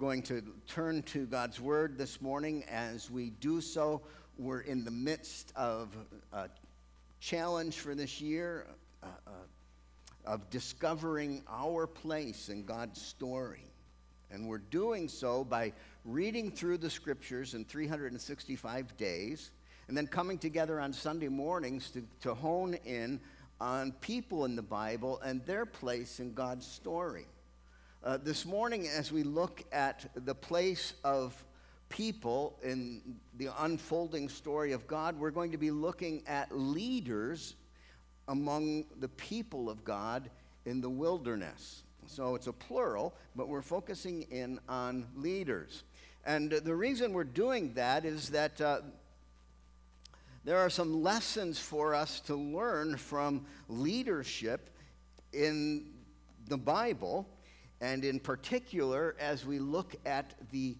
going to turn to God's Word this morning. As we do so, we're in the midst of a challenge for this year of discovering our place in God's story. And we're doing so by reading through the Scriptures in 365 days, and then coming together on Sunday mornings to hone in on people in the Bible and their place in God's story. This morning, as we look at the place of people in the unfolding story of God, we're going to be looking at leaders among the people of God in the wilderness. So it's a plural, but we're focusing in on leaders. And the reason we're doing that is that there are some lessons for us to learn from leadership in the Bible, and in particular, as we look at the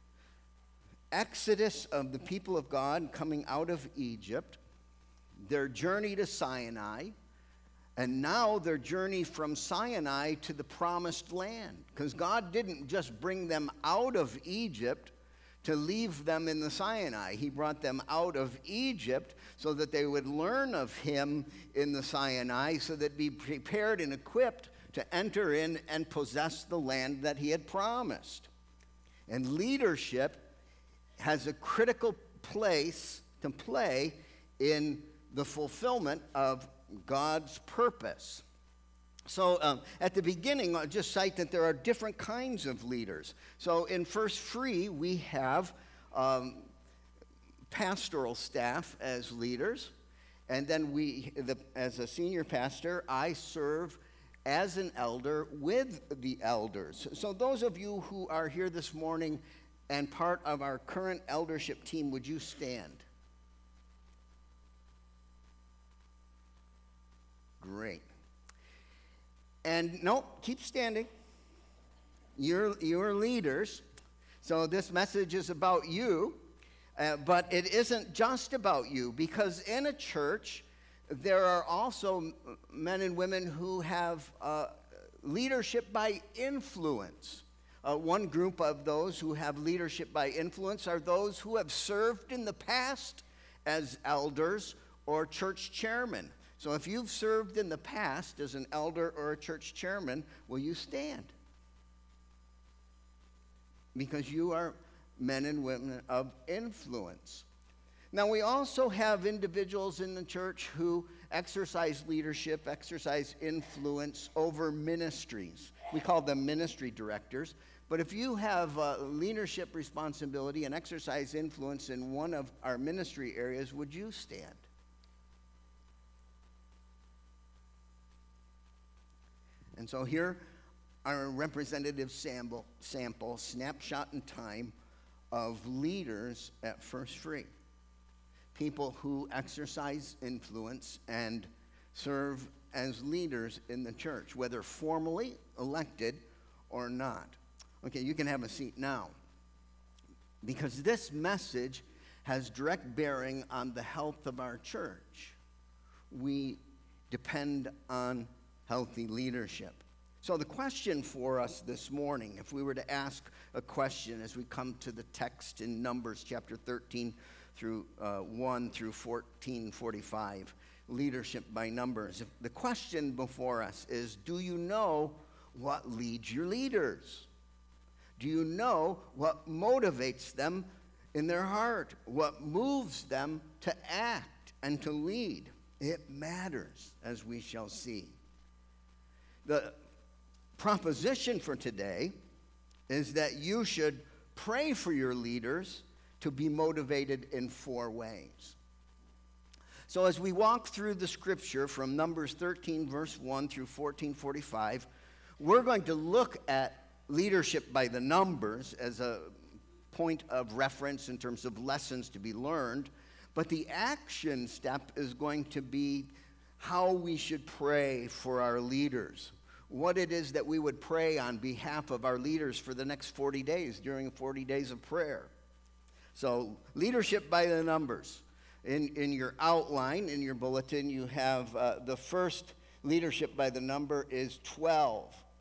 exodus of the people of God coming out of Egypt, their journey to Sinai, and now their journey from Sinai to the promised land. Because God didn't just bring them out of Egypt to leave them in the Sinai. He brought them out of Egypt so that they would learn of Him in the Sinai, so that be prepared and equipped to enter in and possess the land that He had promised. And leadership has a critical place to play in the fulfillment of God's purpose. So at the beginning, I'll just cite that there are different kinds of leaders. So in First Free, we have pastoral staff as leaders. And then as a senior pastor, I serve as an elder with the elders. So those of you who are here this morning and part of our current eldership team, would you stand? Great. And no, keep standing. You're leaders. So this message is about you, but it isn't just about you, because in a church, there are also men and women who have leadership by influence. One group of those who have leadership by influence are those who have served in the past as elders or church chairmen. So if you've served in the past as an elder or a church chairman, will you stand? Because you are men and women of influence. Now, we also have individuals in the church who exercise leadership, exercise influence over ministries. We call them ministry directors. But if you have leadership responsibility and exercise influence in one of our ministry areas, would you stand? And so here are a representative sample, snapshot in time, of leaders at First Free. People who exercise influence and serve as leaders in the church, whether formally elected or not. Okay, you can have a seat now, because this message has direct bearing on the health of our church. We depend on healthy leadership. So the question for us this morning, if we were to ask a question as we come to the text in Numbers chapter 13 through 1 through 14:45, leadership by numbers. The question before us is, do you know what leads your leaders? Do you know what motivates them in their heart? What moves them to act and to lead? It matters, as we shall see. The proposition for today is that you should pray for your leaders to be motivated in 4 ways. So as we walk through the scripture from Numbers 13, verse 1 through 14:45, we're going to look at leadership by the numbers as a point of reference in terms of lessons to be learned. But the action step is going to be how we should pray for our leaders. What it is that we would pray on behalf of our leaders for the next 40 days during 40 days of prayer. So leadership by the numbers. In your outline, in your bulletin, you have the first leadership by the number is 12.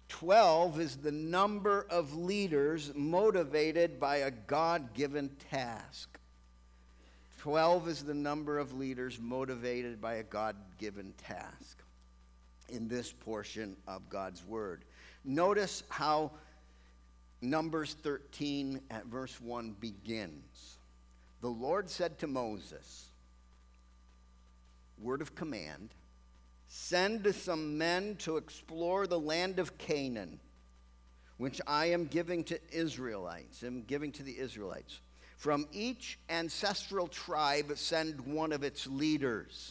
12 is the number of leaders motivated by a God-given task. 12 is the number of leaders motivated by a God-given task in this portion of God's Word. Notice how Numbers 13 at verse 1 begins. The Lord said to Moses, word of command, send some men to explore the land of Canaan, which I am giving to the Israelites. From each ancestral tribe, send one of its leaders.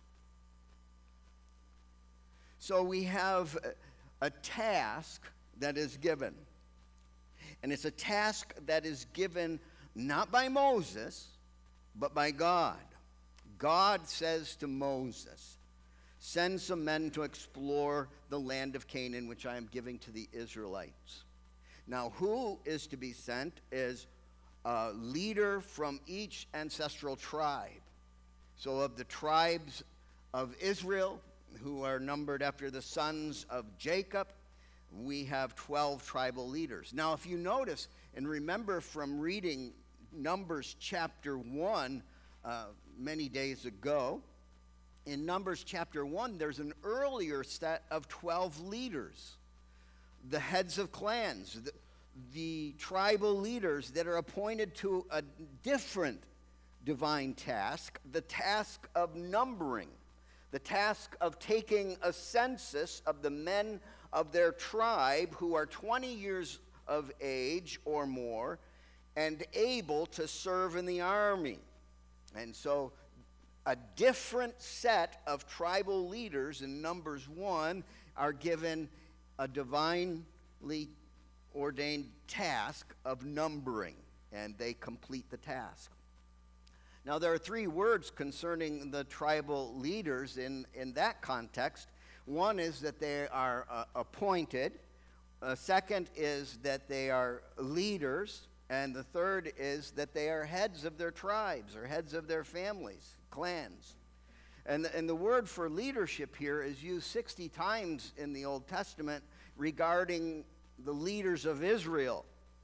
So we have a task that is given. And it's a task that is given not by Moses, but by God. God says to Moses, send some men to explore the land of Canaan, which I am giving to the Israelites. Now, who is to be sent is a leader from each ancestral tribe. So of the tribes of Israel, who are numbered after the sons of Jacob, we have 12 tribal leaders. Now, if you notice and remember from reading Numbers chapter 1 many days ago, in Numbers chapter 1, there's an earlier set of 12 leaders, the heads of clans, the tribal leaders that are appointed to a different divine task, the task of numbering, the task of taking a census of the men of their tribe who are 20 years of age or more and able to serve in the army. And so a different set of tribal leaders in Numbers 1 are given a divinely ordained task of numbering, and they complete the task. Now, there are three words concerning the tribal leaders in that context. One is that they are appointed. Second is that they are leaders. And the third is that they are heads of their tribes or heads of their families, clans. And the word for leadership here is used 60 times in the Old Testament regarding the leaders of Israel.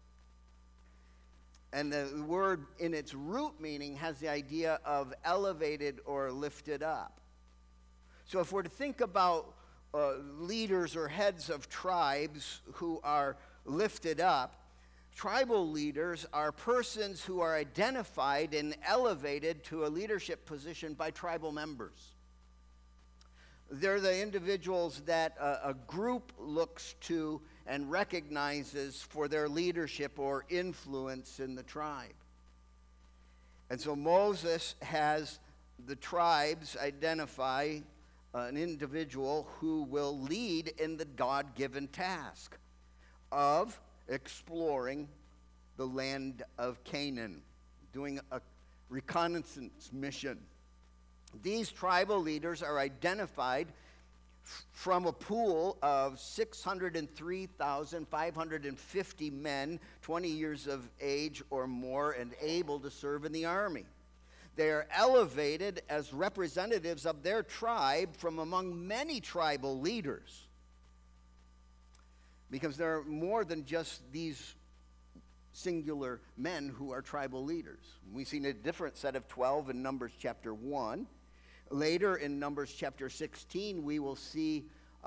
And the word in its root meaning has the idea of elevated or lifted up. So if we're to think about leaders or heads of tribes who are lifted up, tribal leaders are persons who are identified and elevated to a leadership position by tribal members. They're the individuals that a group looks to and recognizes for their leadership or influence in the tribe. And so Moses has the tribes identify an individual who will lead in the God-given task of exploring the land of Canaan, doing a reconnaissance mission. These tribal leaders are identified from a pool of 603,550 men, 20 years of age or more, and able to serve in the army. They are elevated as representatives of their tribe from among many tribal leaders, because there are more than just these singular men who are tribal leaders. We've seen a different set of 12 in Numbers chapter 1. Later in Numbers chapter 16, we will see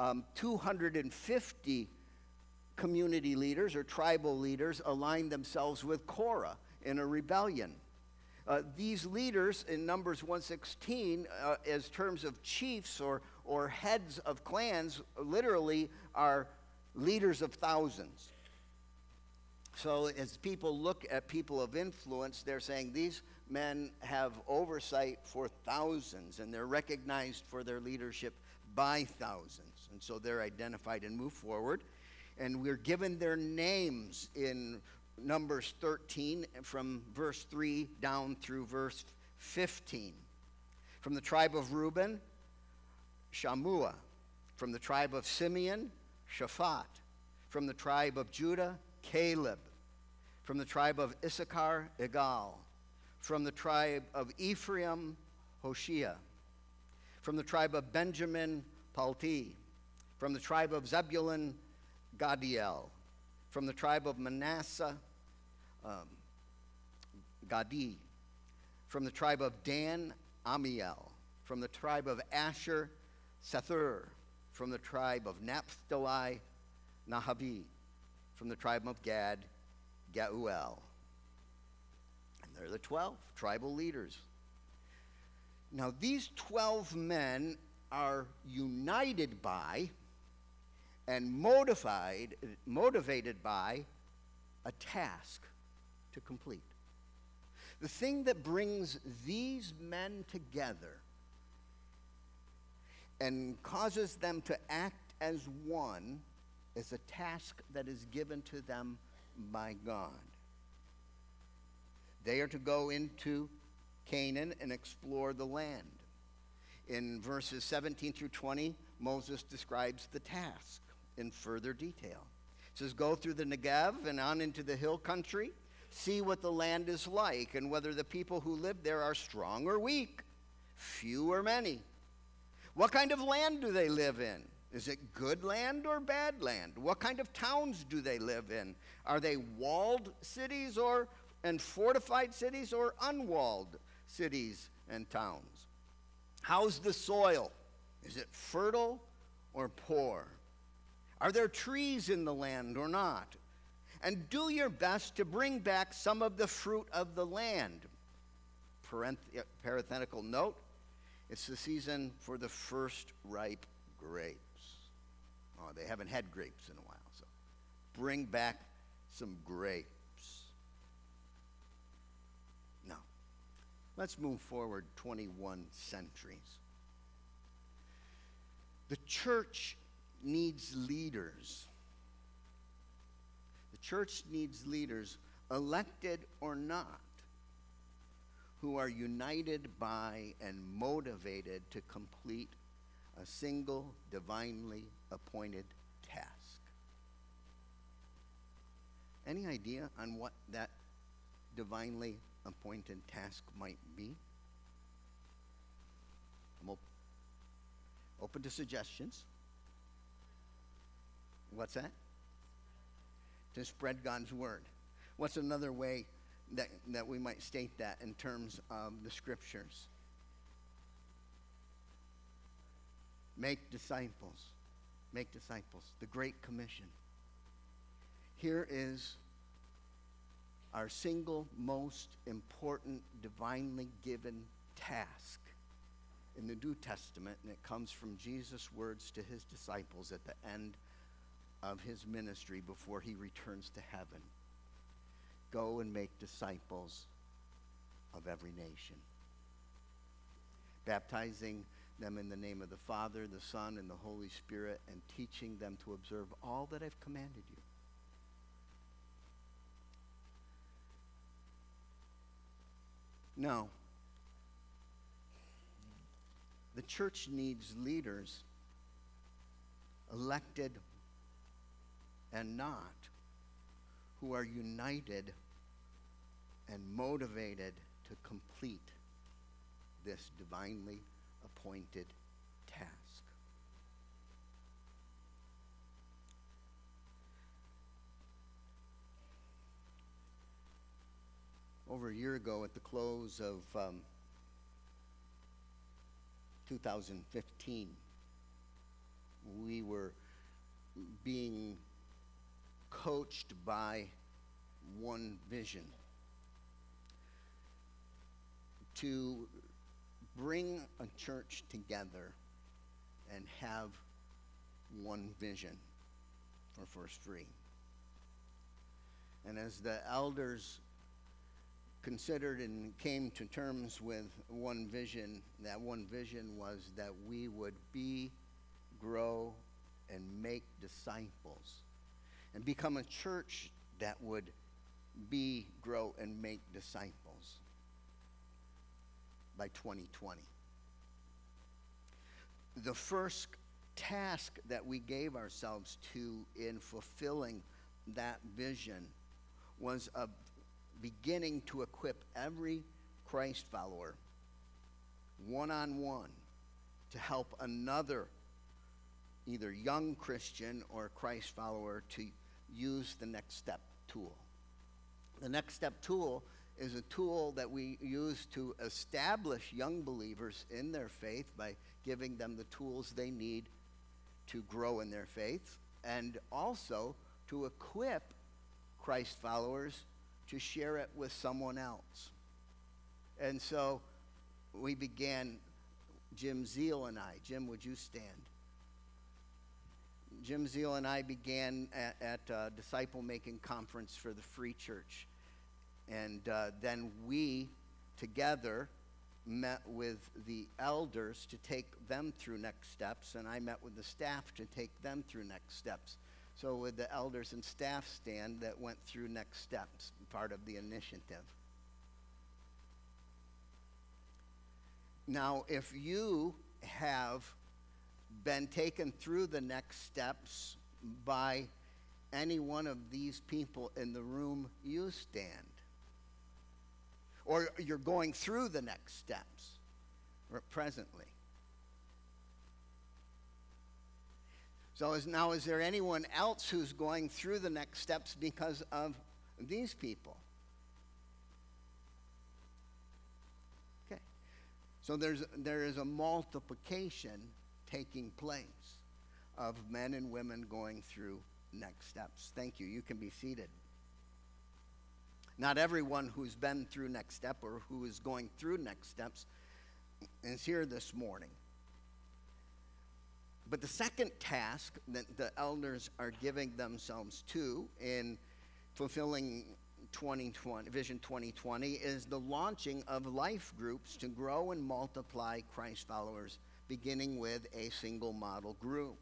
250 community leaders or tribal leaders align themselves with Korah in a rebellion. These leaders in Numbers 1:16, as terms of chiefs or heads of clans, literally are leaders of thousands. So as people look at people of influence, they're saying these men have oversight for thousands, and they're recognized for their leadership by thousands. And so they're identified and move forward. And we're given their names in Numbers 13 from verse 3 down through verse 15. From the tribe of Reuben, Shammua. From the tribe of Simeon, Shaphat. From the tribe of Judah, Caleb. From the tribe of Issachar, Igal. From the tribe of Ephraim, Hoshea. From the tribe of Benjamin, Palti. From the tribe of Zebulun, Gadiel. From the tribe of Manasseh, Gadi. From the tribe of Dan, Amiel. From the tribe of Asher, Sethur. From the tribe of Naphtali, Nahavi. From the tribe of Gad, Geuel. And they're the 12 tribal leaders. Now, these 12 men are united by and motivated by a task to complete. The thing that brings these men together and causes them to act as one is a task that is given to them by God. They are to go into Canaan and explore the land. In verses 17 through 20, Moses describes the task in further detail. It says, go through the Negev and on into the hill country, see what the land is like and whether the people who live there are strong or weak, few or many. What kind of land do they live in? Is it good land or bad land? What kind of towns do they live in? Are they walled cities and fortified cities or unwalled cities and towns? How's the soil? Is it fertile or poor? Are there trees in the land or not? And do your best to bring back some of the fruit of the land. Parenthetical note, it's the season for the first ripe grapes. Oh, they haven't had grapes in a while, so bring back some grapes. Now, let's move forward 21 centuries. The church needs leaders. The church needs leaders, elected or not, who are united by and motivated to complete a single divinely appointed task. Any idea on what that divinely appointed task might be? I'm open to suggestions. What's that? To spread God's word. What's another way that we might state that in terms of the scriptures? Make disciples. Make disciples. The Great Commission. Here is our single most important divinely given task in the New Testament, and it comes from Jesus' words to his disciples at the end of his ministry before he returns to heaven. Go and make disciples of every nation, baptizing them in the name of the Father, the Son, and the Holy Spirit, and teaching them to observe all that I've commanded you. Now, the church needs leaders, elected and not, who are united and motivated to complete this divinely appointed task. Over a year ago, at the close of 2015, we were being coached by one vision to bring a church together and have one vision for First Free. And as the elders considered and came to terms with one vision, that one vision was that we would be, grow, and make disciples, and become a church that would be, grow, and make disciples by 2020. The first task that we gave ourselves to in fulfilling that vision was a beginning to equip every Christ follower one-on-one to help another either young Christian or Christ follower to use the Next Step tool. The Next Step tool is a tool that we use to establish young believers in their faith by giving them the tools they need to grow in their faith, and also to equip Christ followers to share it with someone else. And so we began, Jim Zeal and I. Jim, would you stand? Jim Zeal and I began at a disciple-making conference for the Free Church. And then we, together, met with the elders to take them through next steps, and I met with the staff to take them through next steps. So with the elders and staff stand that went through next steps, part of the initiative. Now, if you have been taken through the next steps by any one of these people in the room, you stand. Or you're going through the next steps presently. So is there anyone else who's going through the next steps because of these people? Okay. So there is a multiplication taking place of men and women going through next steps. Thank you. You can be seated. Not everyone who's been through next step or who is going through next steps is here this morning. But the second task that the elders are giving themselves to in fulfilling Vision 2020 is the launching of life groups to grow and multiply Christ followers, beginning with a single model group.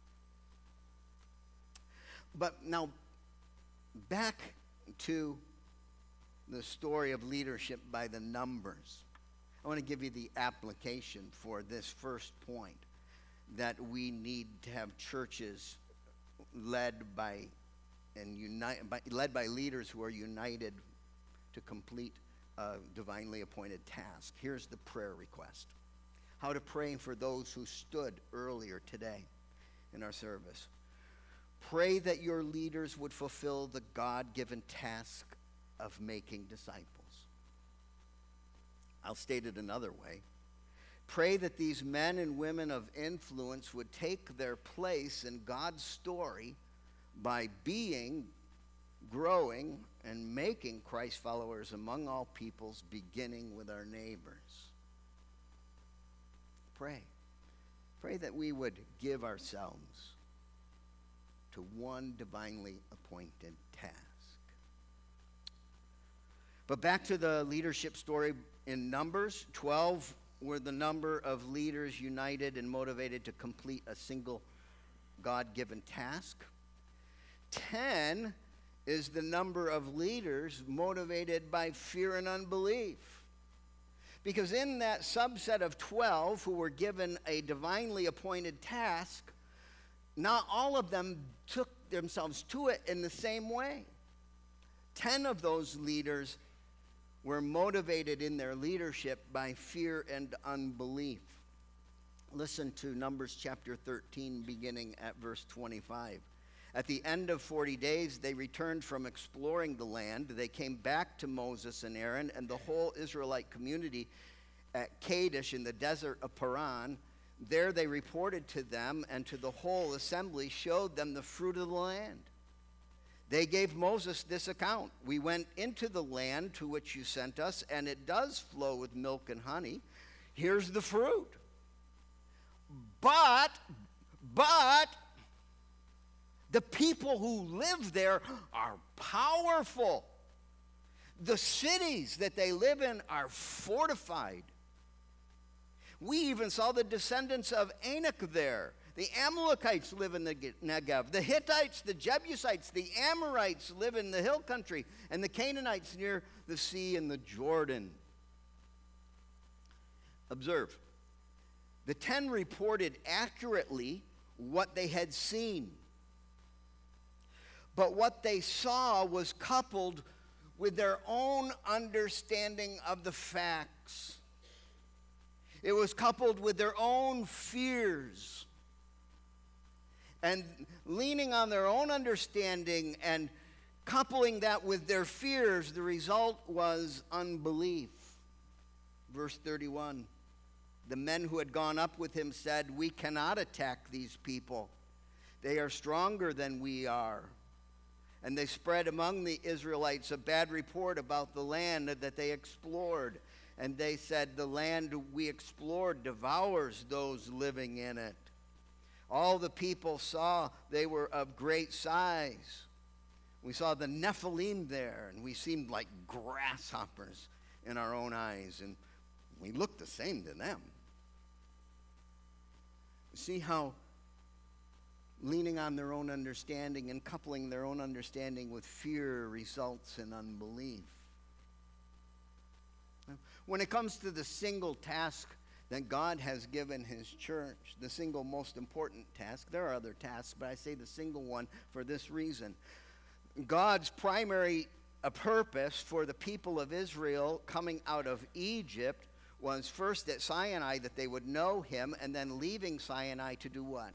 But now, back to the story of leadership by the numbers. I want to give you the application for this first point, that we need to have churches led by leaders who are united to complete a divinely appointed task. Here's the prayer request. How to pray for those who stood earlier today in our service. Pray that your leaders would fulfill the God-given task of making disciples. I'll state it another way. Pray that these men and women of influence would take their place in God's story by being, growing, and making Christ followers among all peoples, beginning with our neighbors. Pray. Pray that we would give ourselves to one divinely appointed task. But back to the leadership story in Numbers. 12 were the number of leaders united and motivated to complete a single God-given task. 10 is the number of leaders motivated by fear and unbelief. Because in that subset of 12 who were given a divinely appointed task, not all of them took themselves to it in the same way. 10 of those leaders were motivated in their leadership by fear and unbelief. Listen to Numbers chapter 13, beginning at verse 25. At the end of 40 days, they returned from exploring the land. They came back to Moses and Aaron and the whole Israelite community at Kadesh in the desert of Paran. There they reported to them and to the whole assembly, showed them the fruit of the land. They gave Moses this account. We went into the land to which you sent us, and it does flow with milk and honey. Here's the fruit. But the people who live there are powerful. The cities that they live in are fortified. We even saw the descendants of Anak there. The Amalekites live in the Negev. The Hittites, the Jebusites, the Amorites live in the hill country, and the Canaanites near the sea and the Jordan. Observe, the 10 reported accurately what they had seen. But what they saw was coupled with their own understanding of the facts. It was coupled with their own fears. And leaning on their own understanding and coupling that with their fears, the result was unbelief. Verse 31, the men who had gone up with him said, "We cannot attack these people. They are stronger than we are." And they spread among the Israelites a bad report about the land that they explored. And they said, "The land we explored devours those living in it." All the people saw they were of great size. We saw the Nephilim there, and we seemed like grasshoppers in our own eyes, and we looked the same to them. See how leaning on their own understanding and coupling their own understanding with fear results in unbelief. When it comes to the single task that God has given his church, the single most important task, there are other tasks, but I say the single one for this reason. God's primary purpose for the people of Israel coming out of Egypt was first at Sinai that they would know him, and then leaving Sinai to do what?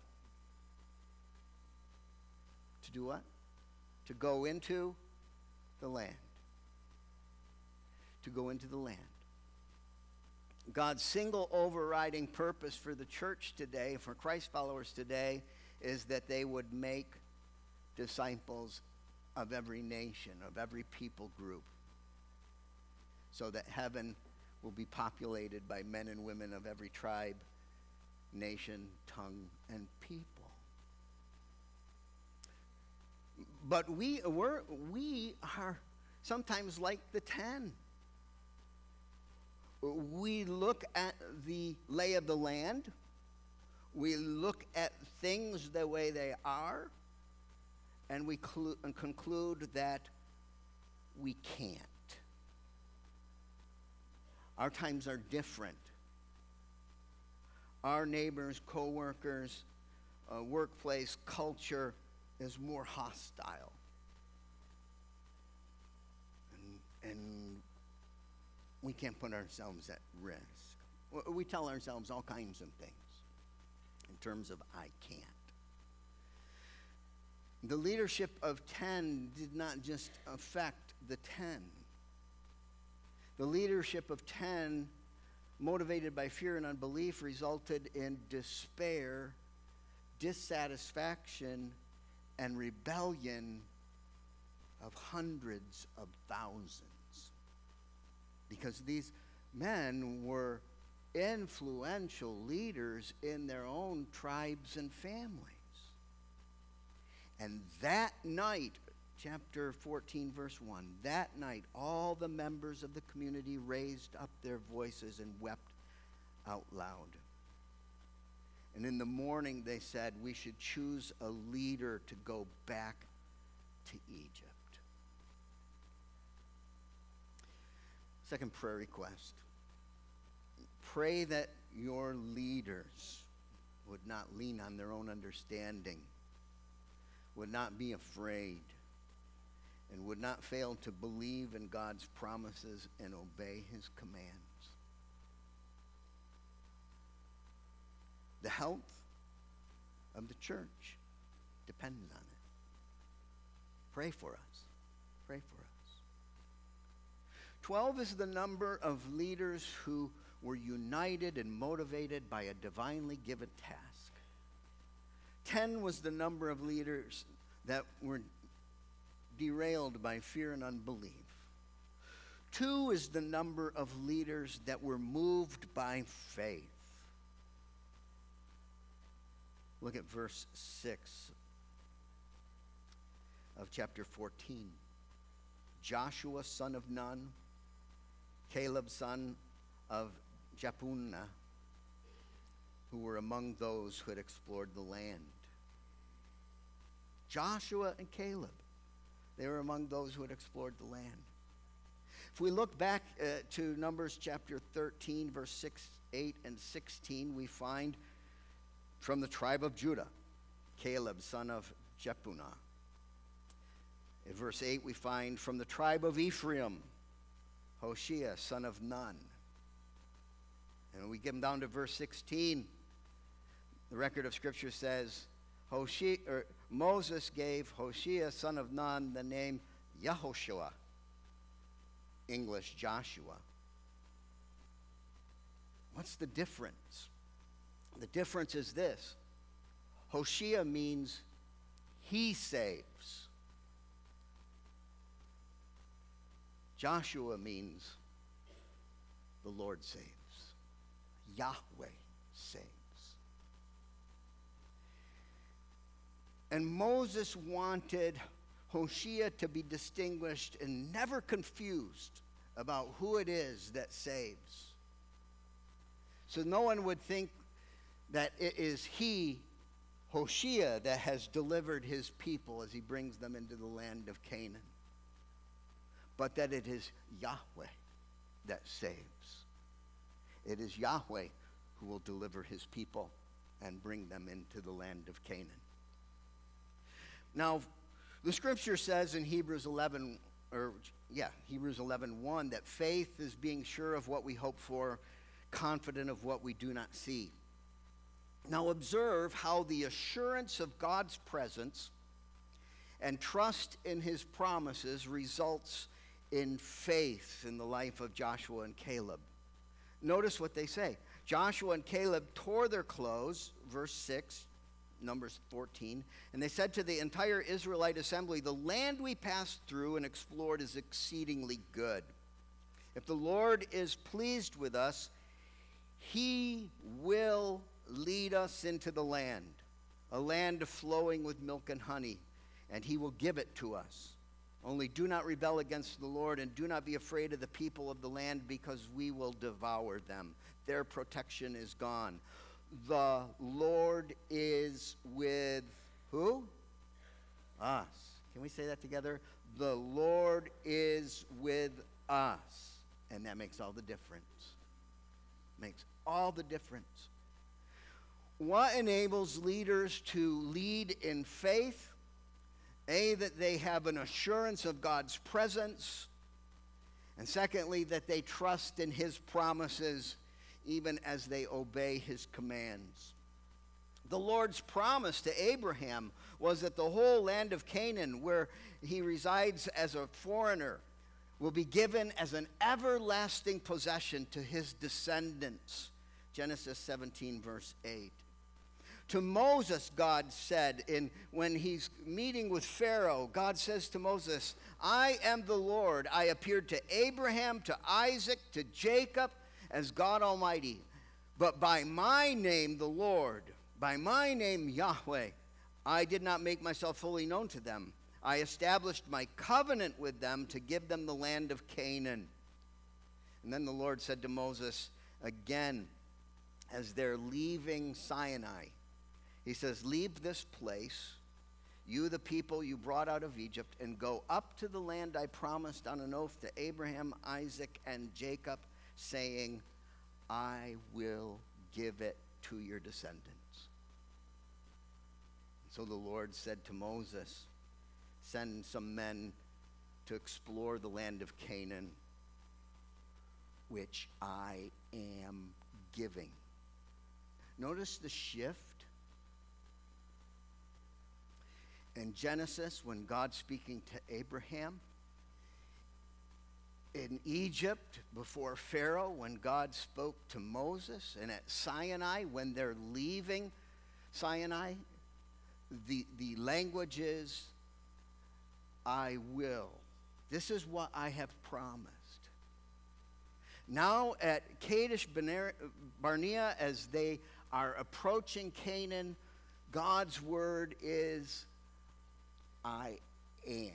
To do what? To go into the land. To go into the land. God's single overriding purpose for the church today, for Christ followers today, is that they would make disciples of every nation, of every people group, so that heaven will be populated by men and women of every tribe, nation, tongue, and people. But we are sometimes like the 10. We look at the lay of the land. We look at things the way they are, and we conclude that we can't. Our times are different. Our neighbors, co-workers, workplace culture is more hostile. And we can't put ourselves at risk. We tell ourselves all kinds of things in terms of I can't. The leadership of 10 did not just affect the 10. The leadership of 10, motivated by fear and unbelief, resulted in despair, dissatisfaction, and rebellion of hundreds of thousands. Because these men were influential leaders in their own tribes and families. And that night, chapter 14, verse 1, that night all the members of the community raised up their voices and wept out loud. And in the morning they said, we should choose a leader to go back to Egypt. Second prayer request. Pray that your leaders would not lean on their own understanding, would not be afraid, and would not fail to believe in God's promises and obey his commands. The health of the church depends on it. Pray for us. Pray for us. 12 is the number of leaders who were united and motivated by a divinely given task. 10 was the number of leaders that were derailed by fear and unbelief. 2 is the number of leaders that were moved by faith. Look at verse 6 of chapter 14. Joshua, son of Nun, Caleb, son of Jephunneh, who were among those who had explored the land. Joshua and Caleb, they were among those who had explored the land. If we look back to Numbers chapter 13, verse 6, 8, and 16, we find from the tribe of Judah, Caleb, son of Jephunneh. In verse 8, we find from the tribe of Ephraim, Hoshea, son of Nun. And when we get down to verse 16, the record of Scripture says, Moses gave Hoshea, son of Nun, the name Yehoshua, English Joshua. What's the difference? The difference is this. Hoshea means he saves. Joshua means the Lord saves. Yahweh saves. And Moses wanted Hoshea to be distinguished and never confused about who it is that saves. So no one would think that it is he, Hoshea, that has delivered his people as he brings them into the land of Canaan, but that it is Yahweh that saves. It is Yahweh who will deliver his people and bring them into the land of Canaan. Now, the scripture says in Hebrews 11:1 that faith is being sure of what we hope for, confident of what we do not see. Now observe how the assurance of God's presence and trust in his promises results in faith in the life of Joshua and Caleb. Notice what they say. Joshua and Caleb tore their clothes, verse 6, Numbers 14, and they said to the entire Israelite assembly, "The land we passed through and explored is exceedingly good. If the Lord is pleased with us, he will lead us into the land, a land flowing with milk and honey, and he will give it to us. Only do not rebel against the Lord, and do not be afraid of the people of the land, because we will devour them." Their protection is gone. The Lord is with who? Us. Can we say that together? The Lord is with us. And that makes all the difference. Makes all the difference. What enables leaders to lead in faith? A, that they have an assurance of God's presence. And secondly, that they trust in his promises even as they obey his commands. The Lord's promise to Abraham was that the whole land of Canaan, where he resides as a foreigner, will be given as an everlasting possession to his descendants. Genesis 17, verse 8. To Moses, God said, when he's meeting with Pharaoh, God says to Moses, "I am the Lord. I appeared to Abraham, to Isaac, to Jacob, as God Almighty. But by my name, the Lord, by my name, Yahweh, I did not make myself fully known to them. I established my covenant with them to give them the land of Canaan." And then the Lord said to Moses again, as they're leaving Sinai, he says, "Leave this place, you the people you brought out of Egypt, and go up to the land I promised on an oath to Abraham, Isaac, and Jacob, saying, I will give it to your descendants." So the Lord said to Moses, "Send some men to explore the land of Canaan, which I am giving." Notice the shift. In Genesis, when God's speaking to Abraham, in Egypt, before Pharaoh, when God spoke to Moses, and at Sinai, when they're leaving Sinai, the language is, "I will." This is what I have promised. Now at Kadesh Barnea, as they are approaching Canaan, God's word is, "I am."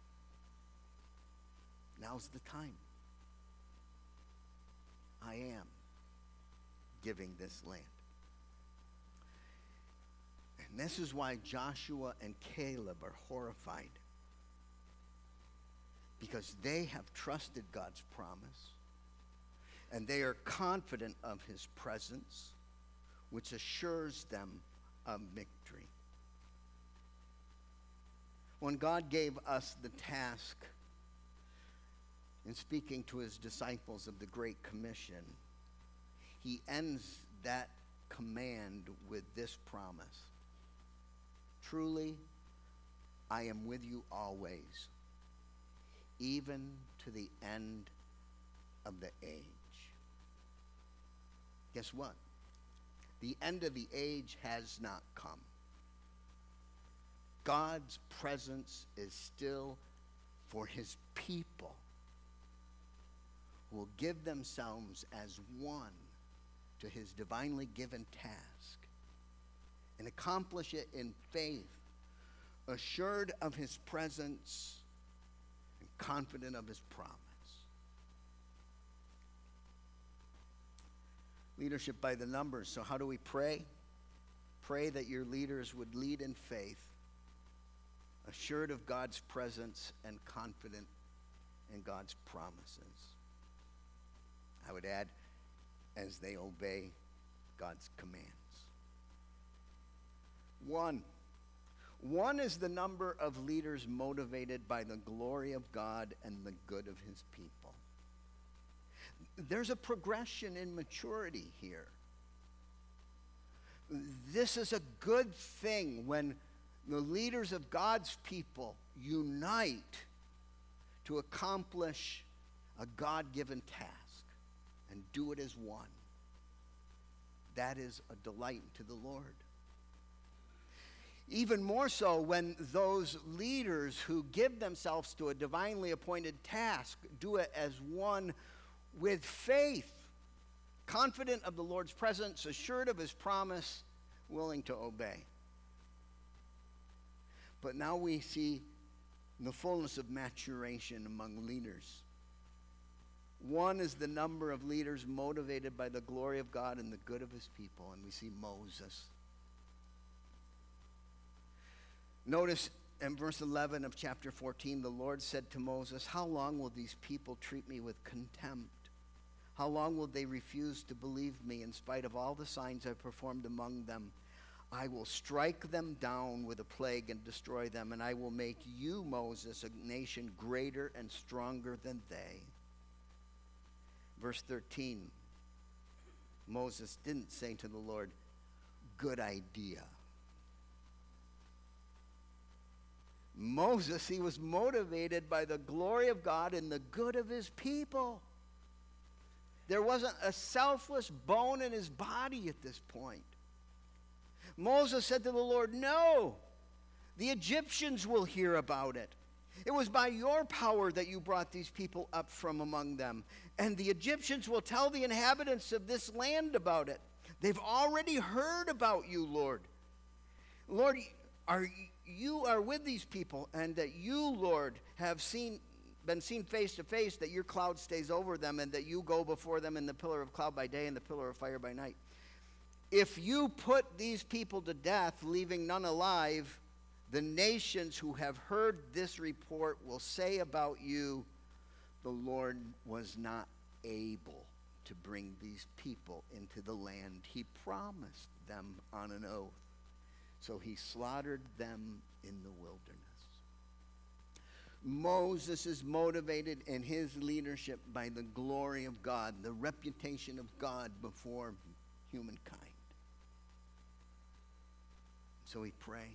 Now's the time. I am giving this land. And this is why Joshua and Caleb are horrified. Because they have trusted God's promise, and they are confident of his presence, which assures them of victory. When God gave us the task in speaking to his disciples of the Great Commission, he ends that command with this promise: Truly, I am with you always, even to the end of the age. Guess what? The end of the age has not come. God's presence is still for his people who will give themselves as one to his divinely given task and accomplish it in faith, assured of his presence and confident of his promise. Leadership by the numbers. So how do we pray? Pray that your leaders would lead in faith, assured of God's presence and confident in God's promises. I would add, as they obey God's commands. One is the number of leaders motivated by the glory of God and the good of his people. There's a progression in maturity here. This is a good thing when the leaders of God's people unite to accomplish a God-given task and do it as one. That is a delight to the Lord. Even more so when those leaders who give themselves to a divinely appointed task do it as one with faith, confident of the Lord's presence, assured of his promise, willing to obey. But now we see the fullness of maturation among leaders. One is the number of leaders motivated by the glory of God and the good of his people, and we see Moses. Notice in verse 11 of chapter 14, the Lord said to Moses, "How long will these people treat me with contempt? How long will they refuse to believe me in spite of all the signs I performed among them? I will strike them down with a plague and destroy them, and I will make you, Moses, a nation greater and stronger than they." Verse 13, Moses didn't say to the Lord, "Good idea." Moses, he was motivated by the glory of God and the good of his people. There wasn't a selfless bone in his body at this point. Moses said to the Lord, "No, the Egyptians will hear about it. It was by your power that you brought these people up from among them. And the Egyptians will tell the inhabitants of this land about it. They've already heard about you, Lord. Lord, you are with these people, and that you, Lord, have been seen face to face, that your cloud stays over them, and that you go before them in the pillar of cloud by day and the pillar of fire by night. If you put these people to death, leaving none alive, the nations who have heard this report will say about you, the Lord was not able to bring these people into the land he promised them on an oath. So he slaughtered them in the wilderness." Moses is motivated in his leadership by the glory of God, the reputation of God before humankind. So he prays.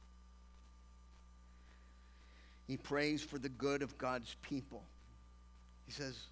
He prays for the good of God's people. He says,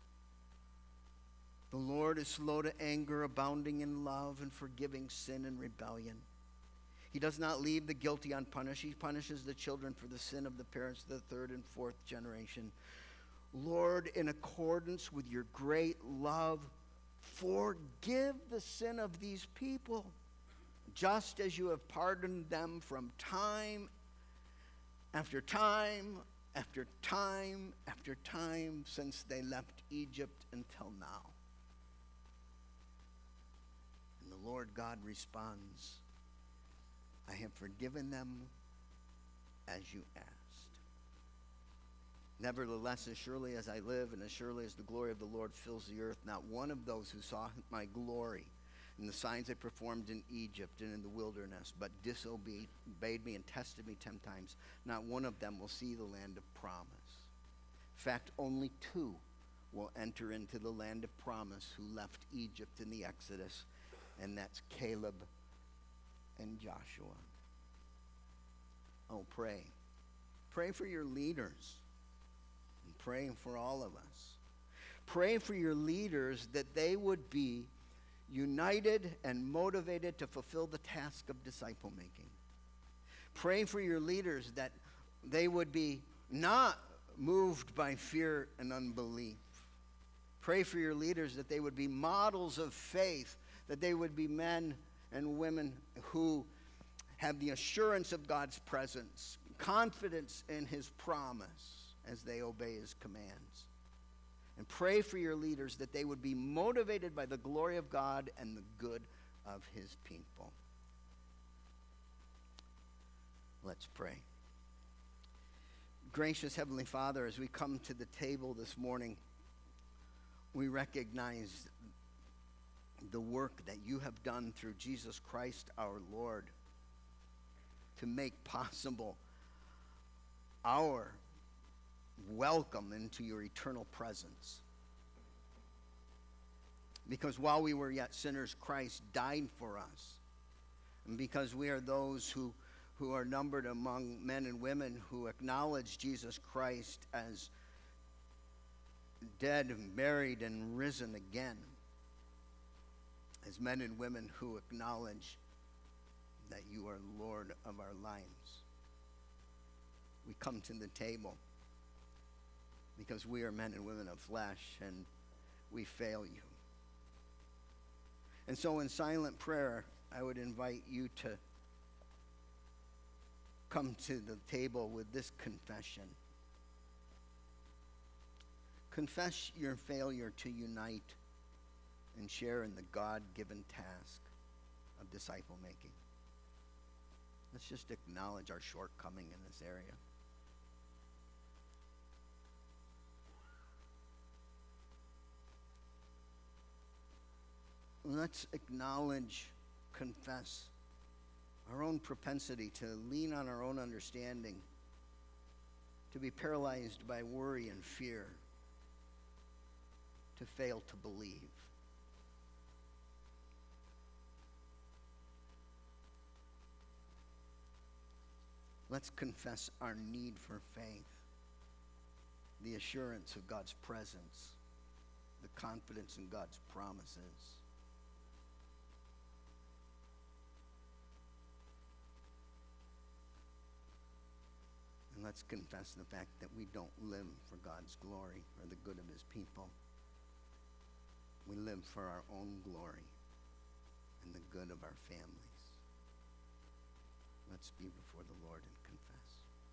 "The Lord is slow to anger, abounding in love, and forgiving sin and rebellion. He does not leave the guilty unpunished. He punishes the children for the sin of the parents to the third and fourth generation. Lord, in accordance with your great love, forgive the sin of these people, just as you have pardoned them from time after time after time after time since they left Egypt until now." And the Lord God responds, "I have forgiven them as you asked. Nevertheless, as surely as I live and as surely as the glory of the Lord fills the earth, not one of those who saw my glory and the signs I performed in Egypt and in the wilderness, but disobeyed me and tested me 10 times, not one of them will see the land of promise. In fact, only 2 will enter into the land of promise who left Egypt in the Exodus, and that's Caleb and Joshua." Oh, pray. Pray for your leaders. And pray for all of us. Pray for your leaders that they would be united and motivated to fulfill the task of disciple making. Pray for your leaders that they would be not moved by fear and unbelief. Pray for your leaders that they would be models of faith, that they would be men and women who have the assurance of God's presence, confidence in his promise as they obey his commands. And pray for your leaders that they would be motivated by the glory of God and the good of his people. Let's pray. Gracious Heavenly Father, as we come to the table this morning, we recognize the work that you have done through Jesus Christ our Lord to make possible our welcome into your eternal presence. Because while we were yet sinners, Christ died for us. And because we are those who are numbered among men and women who acknowledge Jesus Christ as dead and buried and risen again, as men and women who acknowledge that you are Lord of our lives, we come to the table because we are men and women of flesh and we fail you. And so in silent prayer, I would invite you to come to the table with this confession. Confess your failure to unite and share in the God-given task of disciple making. Let's just acknowledge our shortcoming in this area. Let's acknowledge, confess our own propensity to lean on our own understanding, to be paralyzed by worry and fear, to fail to believe. Let's confess our need for faith, the assurance of God's presence, the confidence in God's promises. And let's confess the fact that we don't live for God's glory or the good of his people. We live for our own glory and the good of our families. Let's be before the Lord and confess.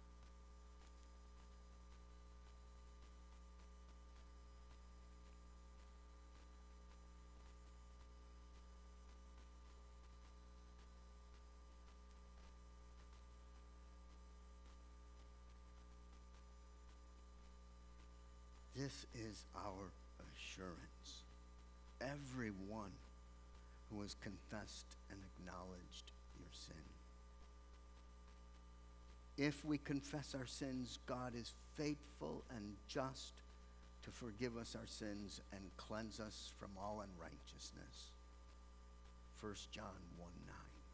This is our assurance. Everyone who has confessed and acknowledged your sin. If we confess our sins, God is faithful and just to forgive us our sins and cleanse us from all unrighteousness. 1 John 1:9.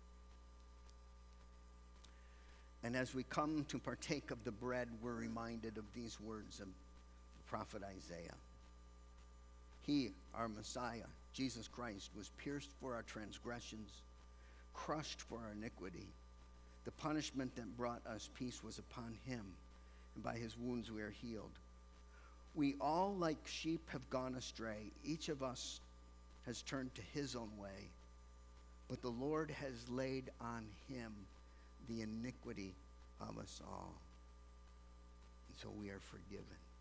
And as we come to partake of the bread, we're reminded of these words of the prophet Isaiah. He, our Messiah, Jesus Christ, was pierced for our transgressions, crushed for our iniquity. The punishment that brought us peace was upon him, and by his wounds we are healed. We all, like sheep, have gone astray. Each of us has turned to his own way, but the Lord has laid on him the iniquity of us all. And so we are forgiven.